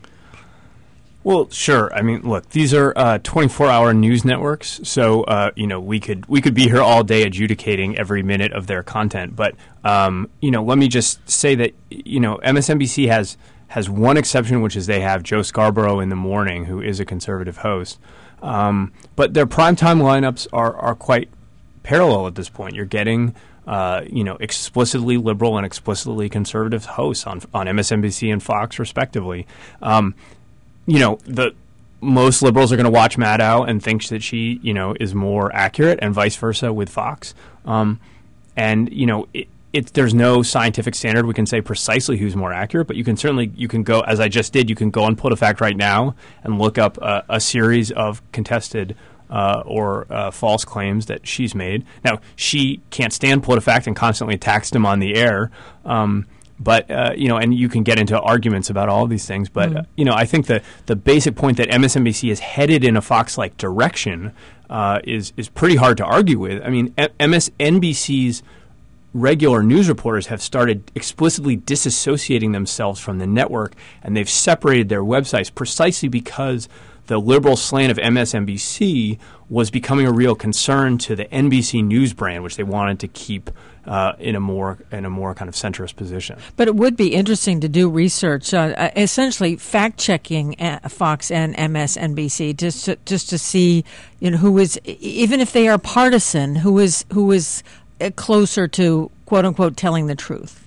Well, sure. I mean, look, these are uh, twenty-four hour news networks, so uh, you know we could we could be here all day adjudicating every minute of their content. But um, you know, let me just say that you know M S N B C has. has one exception, which is they have Joe Scarborough in the morning, who is a conservative host. Um, but their primetime lineups are, are quite parallel at this point. You're getting, uh, you know, explicitly liberal and explicitly conservative hosts on on M S N B C and Fox, respectively. Um, you know, the most liberals are going to watch Maddow and think that she, you know, is more accurate, and vice versa with Fox. Um, and you know. It, It, there's no scientific standard we can say precisely who's more accurate, but you can certainly, you can go, as I just did, you can go on PolitiFact right now and look up uh, a series of contested uh, or uh, false claims that she's made. Now, she can't stand PolitiFact and constantly attacks them on the air, um, but, uh, you know, and you can get into arguments about all of these things, but, mm. uh, you know, I think the, the basic point that M S N B C is headed in a Fox-like direction uh, is, is pretty hard to argue with. I mean, M S N B C's regular news reporters have started explicitly disassociating themselves from the network, and they've separated their websites precisely because the liberal slant of M S N B C was becoming a real concern to the N B C News brand, which they wanted to keep uh, in a more in a more kind of centrist position. But it would be interesting to do research, uh, essentially fact checking Fox and M S N B C, just to, just to see, you know, who is, even if they are partisan, who is who is closer to quote unquote telling the truth.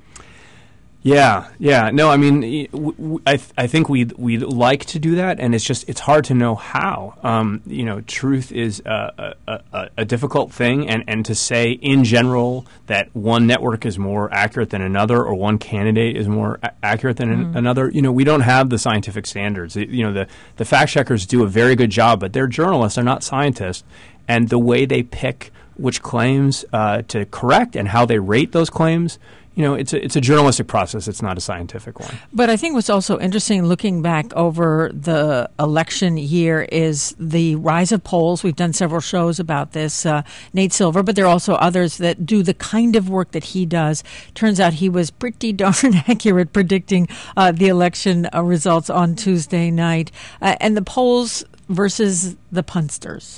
Yeah, yeah. No, I mean, w- w- I, th- I think we'd, we'd like to do that, and it's just, it's hard to know how. Um, you know, truth is a, a, a, a difficult thing, and, and to say in general that one network is more accurate than another or one candidate is more a- accurate than mm. an- another, you know, we don't have the scientific standards. It, you know, the, the fact checkers do a very good job, but they're journalists, they're not scientists, and the way they pick which claims uh, to correct and how they rate those claims, you know, it's a, it's a journalistic process. It's not a scientific one. But I think what's also interesting looking back over the election year is the rise of polls. We've done several shows about this, uh, Nate Silver, but there are also others that do the kind of work that he does. Turns out he was pretty darn accurate predicting uh, the election uh, results on Tuesday night. Uh, and the polls versus the punsters.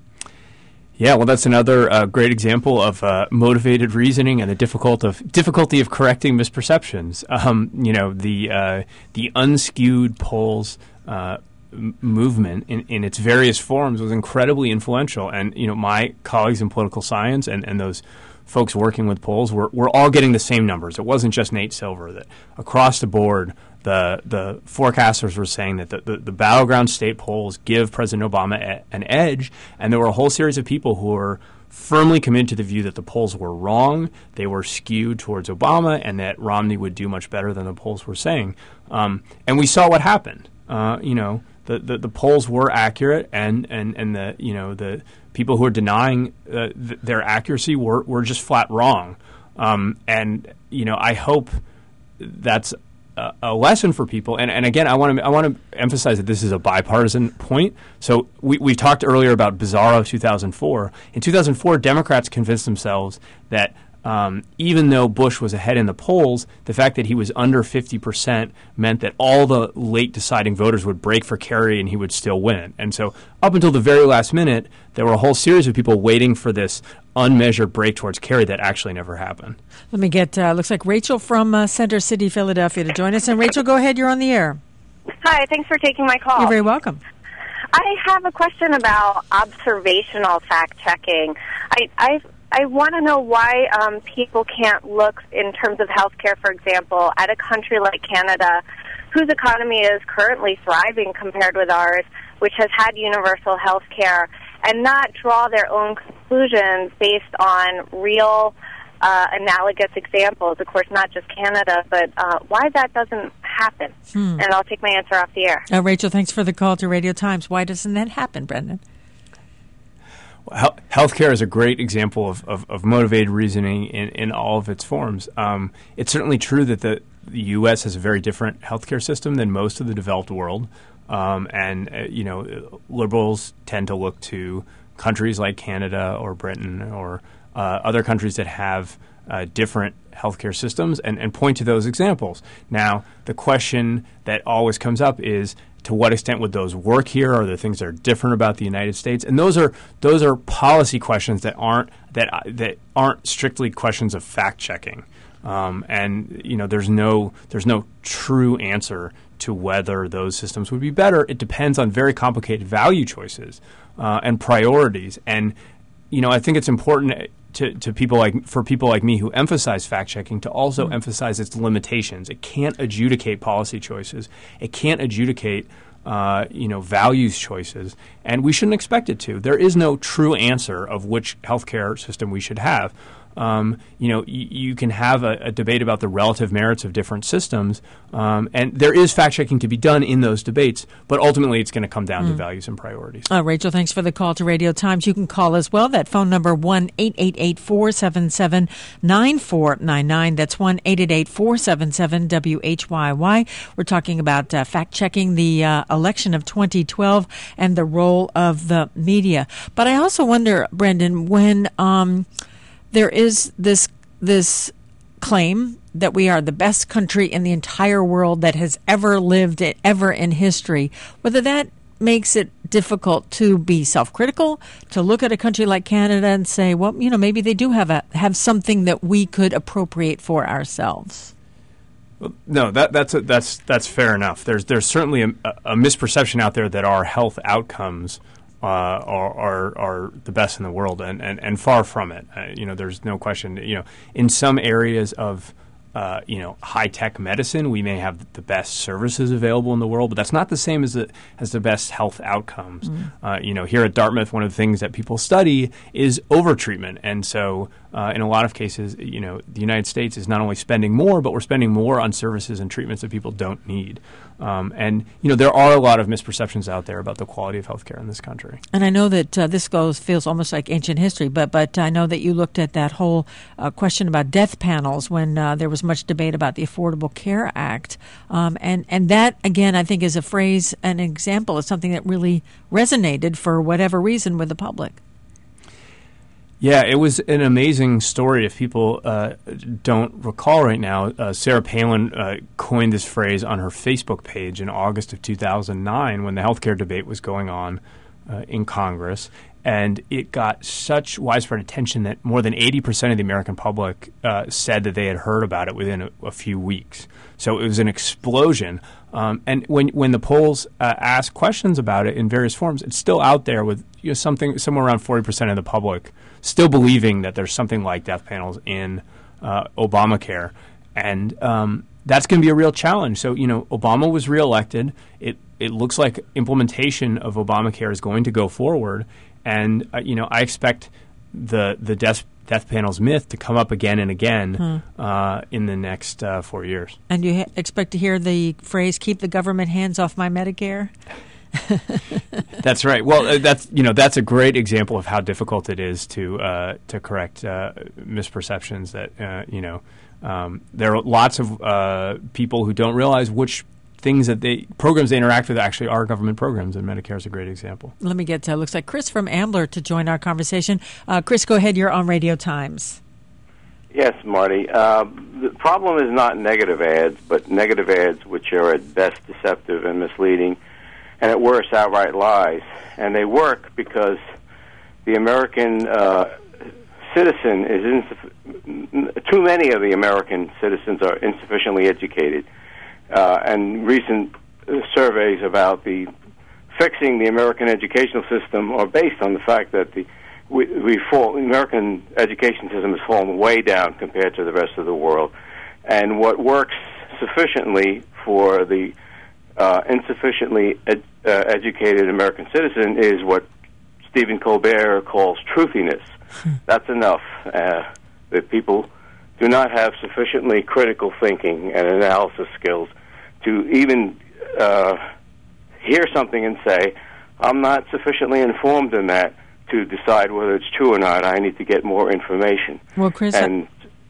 Yeah, well, that's another uh, great example of uh, motivated reasoning and the difficult of difficulty of correcting misperceptions. Um, you know, the uh, the unskewed polls uh, m- movement in, in its various forms was incredibly influential. And you know, my colleagues in political science and, and those folks working with polls were were all getting the same numbers. It wasn't just Nate Silver. That across the board, the the forecasters were saying that the, the, the battleground state polls give President Obama a, an edge, and there were a whole series of people who were firmly committed to the view that the polls were wrong, they were skewed towards Obama, and that Romney would do much better than the polls were saying. Um, and we saw what happened. Uh, you know, the, the, the polls were accurate, and, and, and the you know the people who are denying uh, th- their accuracy were, were just flat wrong. Um, and you know, I hope that's a, a lesson for people. And, and again, I want to I want to emphasize that this is a bipartisan point. So we we talked earlier about Bizarro two thousand four. In two thousand four, Democrats convinced themselves that um, even though Bush was ahead in the polls, the fact that he was under fifty percent meant that all the late deciding voters would break for Kerry and he would still win. And so up until the very last minute, there were a whole series of people waiting for this unmeasured break towards Kerry that actually never happened. Let me get, uh, looks like Rachel from uh, Center City, Philadelphia to join us. And Rachel, go ahead. You're on the air. Hi, thanks for taking my call. You're very welcome. I have a question about observational fact-checking. I I, I want to know why um, people can't look, in terms of healthcare, for example, at a country like Canada, whose economy is currently thriving compared with ours, which has had universal health care, and not draw their own conclusions based on real uh, analogous examples. Of course, not just Canada, but uh, why that doesn't happen. Hmm. And I'll take my answer off the air. Uh, Rachel, thanks for the call to Radio Times. Why doesn't that happen, Brendan? Well, healthcare is a great example of, of, of motivated reasoning in, in all of its forms. Um, it's certainly true that the, the U S has a very different healthcare system than most of the developed world. Um, and, uh, you know, liberals tend to look to countries like Canada or Britain or uh, other countries that have uh, different healthcare systems and, and point to those examples. Now, the question that always comes up is, to what extent would those work here? Are there things that are different about the United States? And those are those are policy questions that aren't that that aren't strictly questions of fact checking. Um, and you know, there's no there's no true answer to whether those systems would be better. It depends on very complicated value choices uh, and priorities. And you know, I think it's important to, to people like for people like me who emphasize fact checking to also mm-hmm. emphasize its limitations. It can't adjudicate policy choices. It can't adjudicate uh, you know values choices, and we shouldn't expect it to. There is no true answer of which healthcare system we should have. Um, you know, y- you can have a, a debate about the relative merits of different systems, um, and there is fact-checking to be done in those debates, but ultimately it's going to come down mm. to values and priorities. Uh, Rachel, thanks for the call to Radio Times. You can call as well. That phone number, one eight eight eight, four seven seven, nine four nine nine. That's one eight eight eight, four seven seven, W H Y Y. We're talking about uh, fact-checking the uh, election of twenty twelve and the role of the media. But I also wonder, Brendan, when um, there is this this claim that we are the best country in the entire world that has ever lived, ever in history, whether that makes it difficult to be self-critical, to look at a country like Canada and say, well, you know, maybe they do have a have something that we could appropriate for ourselves? Well, no, that that's a, that's that's fair enough. There's there's certainly a, a misperception out there that our health outcomes uh, are, are are the best in the world, and, and, and far from it. Uh, you know, there's no question. You know, in some areas of Uh, you know, high-tech medicine, we may have the best services available in the world, but that's not the same as the, as the best health outcomes. Mm. Uh, you know, here at Dartmouth, one of the things that people study is overtreatment. And so uh, in a lot of cases, you know, the United States is not only spending more, but we're spending more on services and treatments that people don't need. Um, and, you know, there are a lot of misperceptions out there about the quality of healthcare in this country. And I know that uh, this goes feels almost like ancient history, but but I know that you looked at that whole uh, question about death panels when uh, there was much debate about the Affordable Care Act. Um, and, and that, again, I think is a phrase, an example of something that really resonated for whatever reason with the public. Yeah, it was an amazing story. If people uh, don't recall right now, uh, Sarah Palin uh, coined this phrase on her Facebook page in August of two thousand nine when the healthcare debate was going on uh, in Congress. And it got such widespread attention that more than eighty percent of the American public uh, said that they had heard about it within a, a few weeks. So it was an explosion. Um, and when when the polls uh, ask questions about it in various forms, it's still out there with you know, something somewhere around forty percent of the public still believing that there's something like death panels in uh, Obamacare. And um, that's going to be a real challenge. So, you know, Obama was reelected. It, it looks like implementation of Obamacare is going to go forward. And, uh, you know, I expect the the death, death panels myth to come up again and again hmm. uh, in the next uh, four years. And you ha- expect to hear the phrase, keep the government hands off my Medicare? That's right. Well, uh, that's you know that's a great example of how difficult it is to uh, to correct uh, misperceptions. That uh, you know um, there are lots of uh, people who don't realize which things that they programs they interact with actually are government programs, and Medicare is a great example. Let me get to looks like Chris from Ambler to join our conversation. Uh, Chris, go ahead. You're on Radio Times. Yes, Marty. Uh, the problem is not negative ads, but negative ads which are at best deceptive and misleading, and at worst outright lies. And they work because the American uh, citizen is insuff- too many of the American citizens are insufficiently educated. Uh, and recent uh, surveys about the fixing the American educational system are based on the fact that the we, we fall, the American education system has fallen way down compared to the rest of the world. And what works sufficiently for the uh, insufficiently ed, uh, educated American citizen is what Stephen Colbert calls truthiness. That's enough. Uh, that people do not have sufficiently critical thinking and analysis skills to even uh, hear something and say, I'm not sufficiently informed in that to decide whether it's true or not. I need to get more information. Well, Chris, and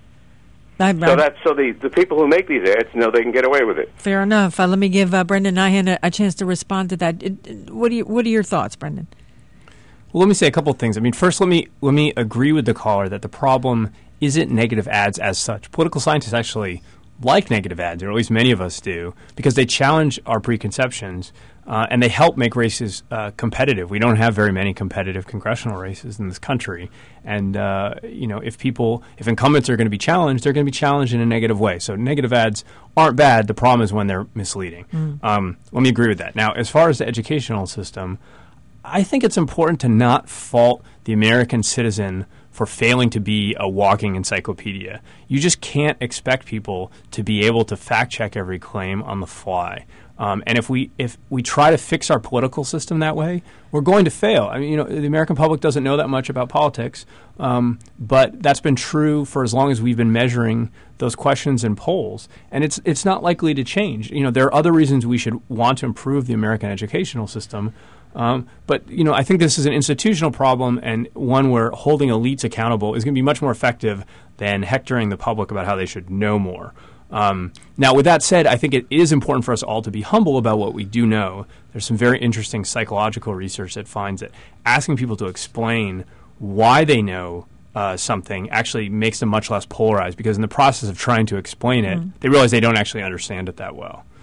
I'm, so that's so the, the people who make these ads know they can get away with it. Fair enough. Uh, let me give uh, Brendan Nyhan a, a chance to respond to that. It, it, what do you What are your thoughts, Brendan? Well, let me say a couple of things. I mean, first, let me let me agree with the caller that the problem isn't negative ads as such. Political scientists actually like negative ads, or at least many of us do, because they challenge our preconceptions uh, and they help make races uh, competitive. We don't have very many competitive congressional races in this country, and uh, you know, if people, if incumbents are going to be challenged, they're going to be challenged in a negative way. So negative ads aren't bad. The problem is when they're misleading. Mm. Um, let me agree with that. Now, as far as the educational system, I think it's important to not fault the American citizen for failing to be a walking encyclopedia. You just can't expect people to be able to fact-check every claim on the fly. Um, and if we if we try to fix our political system that way, we're going to fail. I mean, you know, the American public doesn't know that much about politics, um, but that's been true for as long as we've been measuring those questions in polls, and it's it's not likely to change. You know, there are other reasons we should want to improve the American educational system. Um, but, you know, I think this is an institutional problem, and one where holding elites accountable is going to be much more effective than hectoring the public about how they should know more. Um, now, with that said, I think it is important for us all to be humble about what we do know. There's some very interesting psychological research that finds that asking people to explain why they know uh, something actually makes them much less polarized, because in the process of trying to explain it, mm-hmm. they realize they don't actually understand it that well.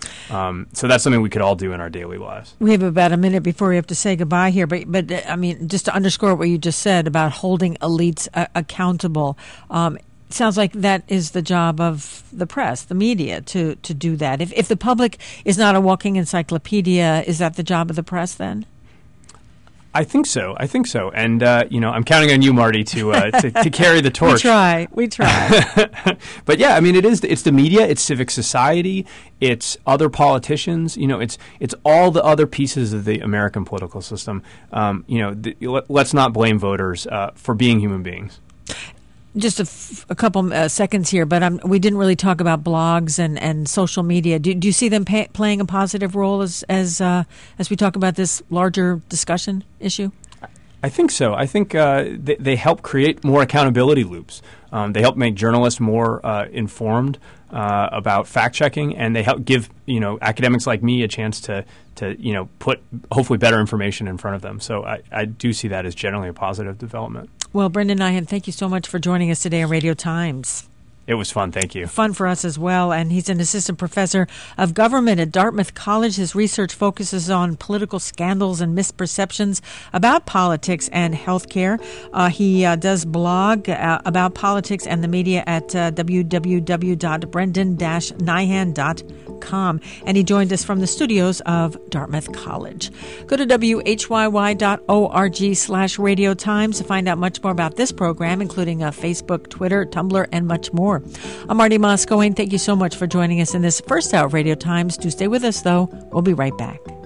Um, so that's something we could all do in our daily lives. We have about a minute before we have to say goodbye here, but but uh, I mean, just to underscore what you just said about holding elites uh, accountable. Um, Sounds like that is the job of the press, the media, to, to do that. If if the public is not a walking encyclopedia, is that the job of the press then? I think so. I think so. And, uh, you know, I'm counting on you, Marty, to uh, to, to carry the torch. We try. We try. But, yeah, I mean, it is. It's the media. It's civic society. It's other politicians. You know, it's it's all the other pieces of the American political system. Um, you know, the, let, let's not blame voters uh, for being human beings. Just a, f- a couple uh, seconds here, but um, we didn't really talk about blogs and, and social media. Do, do you see them pay, playing a positive role as as uh, as we talk about this larger discussion issue? I think so. I think uh, they, they help create more accountability loops. Um, they help make journalists more uh, informed uh, about fact checking, and they help give you know academics like me a chance to to you know put hopefully better information in front of them. So I, I do see that as generally a positive development. Well, Brendan Nyhan, thank you so much for joining us today on Radio Times. It was fun. Thank you. Fun for us as well. And he's an assistant professor of government at Dartmouth College. His research focuses on political scandals and misperceptions about politics and healthcare. Uh, he uh, does blog uh, about politics and the media at uh, w w w dot brendan dash nyhan dot com. And he joined us from the studios of Dartmouth College. Go to w h y y dot org slash Radio Times to find out much more about this program, including uh, Facebook, Twitter, Tumblr, and much more. I'm Marty Moscow, and thank you so much for joining us in this first hour of Radio Times. Do stay with us, though. We'll be right back.